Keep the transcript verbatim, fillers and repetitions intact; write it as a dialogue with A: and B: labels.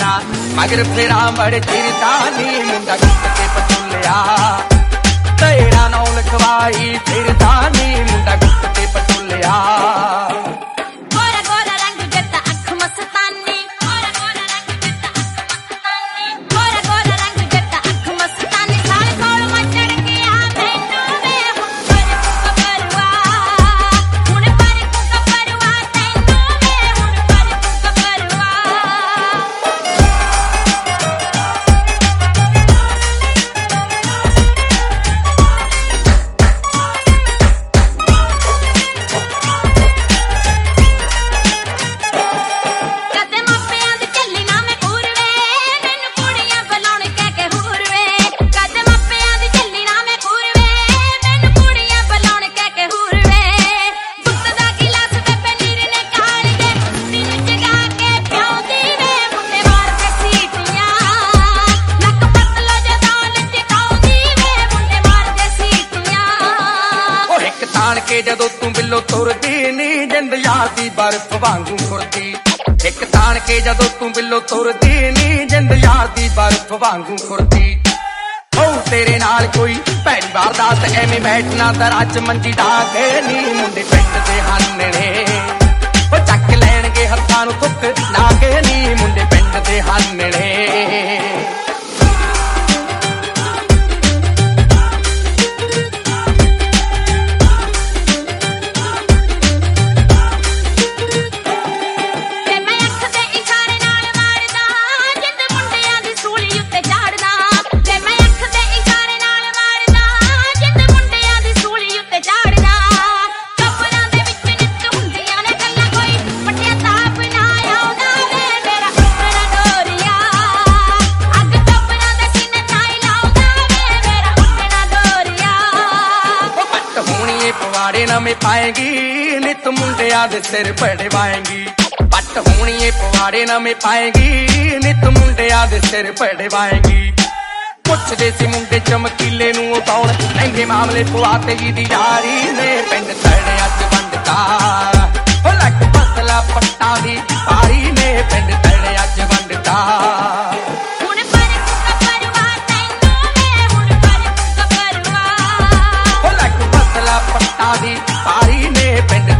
A: तेरा मगर फेरा बड़े चिरदा नी मुंडा गुट के पटोलिया तेरा नौ लिखवाई फिरदा नी मुंडा गुट के पटोलिया के जदों तू बिलो तुरदी नी जिंद यार दी बर्फ वांगू खुरदी एक तान के जदों तू बिलो तुरदी नी जिंद यार दी बर्फ वांगू खुरदी हो तेरे नाल कोई भैड़ी वारदात एवें बैठना दराज मंजी ढा के नी मुंडे पिंड दे हानणे ओ चक लैणगे हत्थां नूं तुक ला के नी मुंडे पिंड दे हानणे पवाड़े नमें पाएगी नित मुंडिया दे सिर पड़वाएगी पट होनी पवाड़े नमें पाएगी नित मुंडिया दे सिर पड़वाएगी पुछदे सी मुंडे चमकीले नूं कौन महंगे मामले पवाते ही दी यारी ने पिंड तड़े अज वंडदा ओ लग पतला पट्टा दी पारी ने पिंड तड़े अज वंडदा पारी ने पिंड